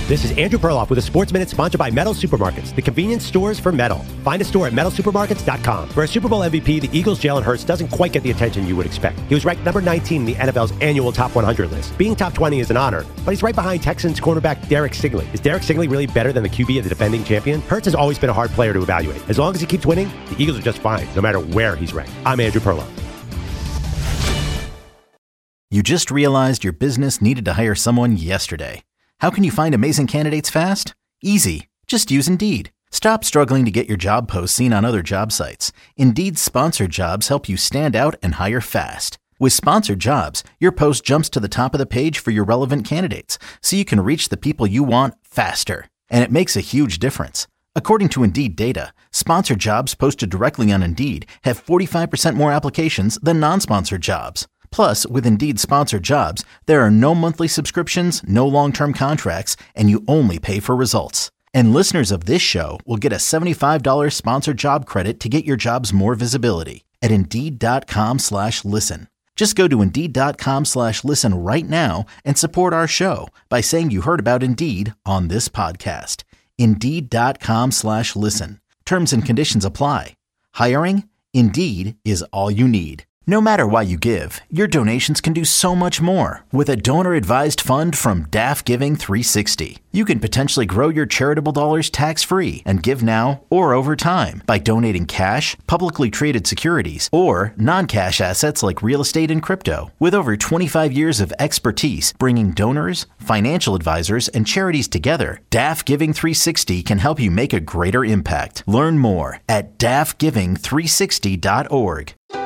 This is Andrew Perloff with a Sports Minute sponsored by Metal Supermarkets, the convenience stores for metal. Find a store at metalsupermarkets.com. For a Super Bowl MVP, the Eagles' Jalen Hurts doesn't quite get the attention you would expect. He was ranked number 19 in the NFL's annual top 100 list. Being top 20 is an honor, but he's right behind Texans cornerback Derek Stingley. Is Derek Stingley really better than the QB of the defending champion? Hurts has always been a hard player to evaluate. As long as he keeps winning, the Eagles are just fine, no matter where he's ranked. I'm Andrew Perloff. You just realized your business needed to hire someone yesterday. How can you find amazing candidates fast? Easy. Just use Indeed. Stop struggling to get your job posts seen on other job sites. Indeed's sponsored jobs help you stand out and hire fast. With sponsored jobs, your post jumps to the top of the page for your relevant candidates, so you can reach the people you want faster. And it makes a huge difference. According to Indeed data, sponsored jobs posted directly on Indeed have 45% more applications than non-sponsored jobs. Plus, with Indeed sponsored jobs, there are no monthly subscriptions, no long-term contracts, and you only pay for results. And listeners of this show will get a $75 sponsored job credit to get your jobs more visibility at Indeed.com/listen. Just go to Indeed.com/listen right now and support our show by saying you heard about Indeed on this podcast. Indeed.com/listen. Terms and conditions apply. Hiring? Indeed is all you need. No matter why you give, your donations can do so much more with a donor-advised fund from DAF Giving 360. You can potentially grow your charitable dollars tax-free and give now or over time by donating cash, publicly traded securities, or non-cash assets like real estate and crypto. With over 25 years of expertise bringing donors, financial advisors, and charities together, DAF Giving 360 can help you make a greater impact. Learn more at dafgiving360.org.